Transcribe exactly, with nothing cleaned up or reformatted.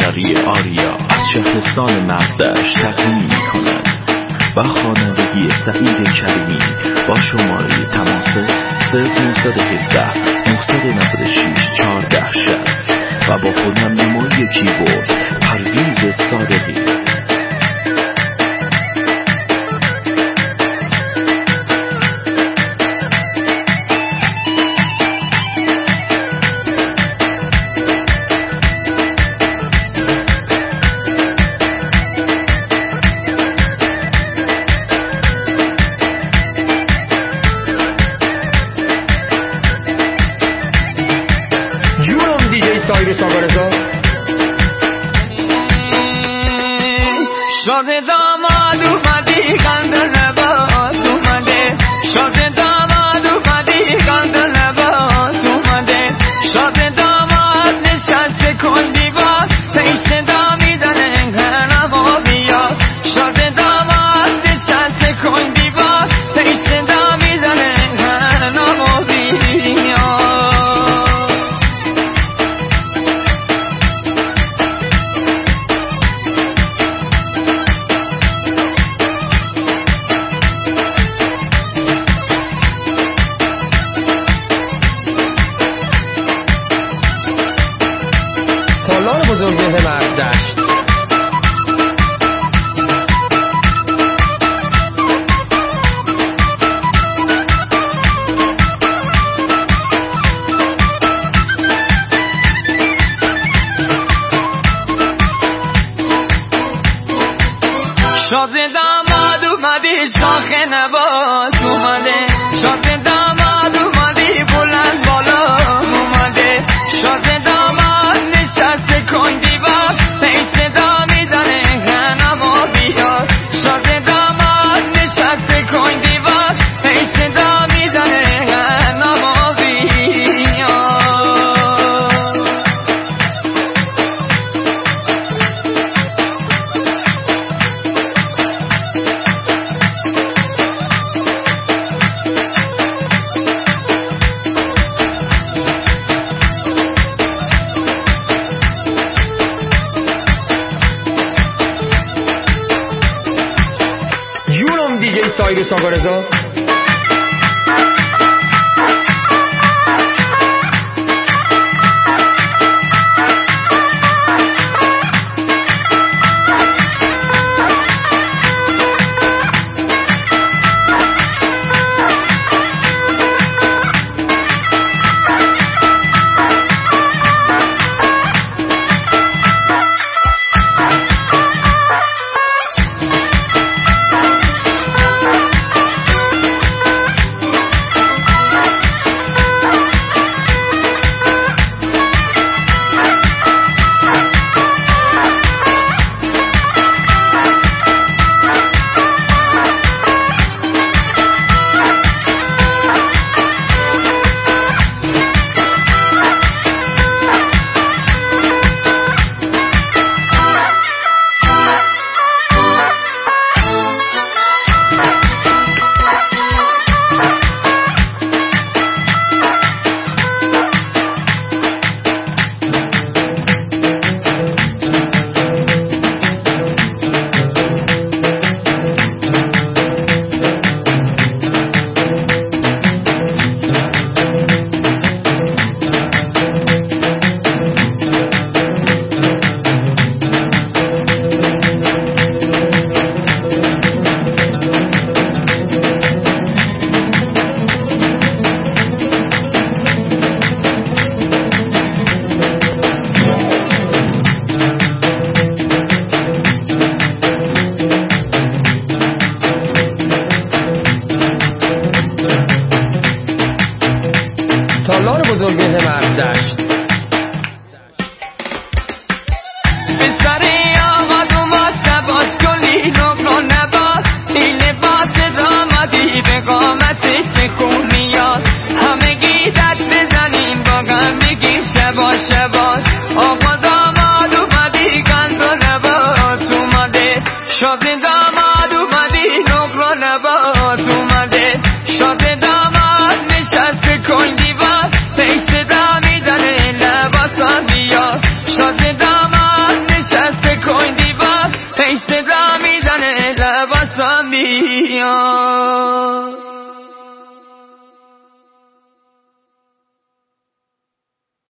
هنری آریا از شهرستان مقدش تقدیم می‌کند و خوانندگی سعید کریمی با شماره تماس صفر نهصد و هفده نهصد و نود و شش چهارده شصت و با خودنمایی کیبورد پرویز صادقی. سایر ساگارزا شاد داماد اومدی قند لباس اومده شاد داماد اومدی قند لباس اومده شاد داماد نشسته کن دیوار پیش صدا میزنه هنما بیا شاد داماد نشسته کن دیوار پیش صدا میزنه هنما بیا. تالار بزرگه مردشت شاد داماد اومدی شاخ نبات اومده شاد داماد اومدی بلند بالا اومده شاد داماد نشسته کن دیوار پیش صدا میزنه هنما بیا شاد داماد نشسته کن دیوار پیش صدا میزنه هنما بیا. جونم دیجی سایر ساگارزا تالار بزرگه مردشت بسری آمد اومد سباش کلی نقل و نبات این لباس دامادی به قامتش نکون میاد همگی دست بزنیم با غم بگیر شباش شباش آقا داماد اومدی قند و نبات اومده شاد داماد اومدی نقل و نبات اومده شاد داماد نشسته کن پیش صدا میزنه لباسم بیا شاد داماد حسابی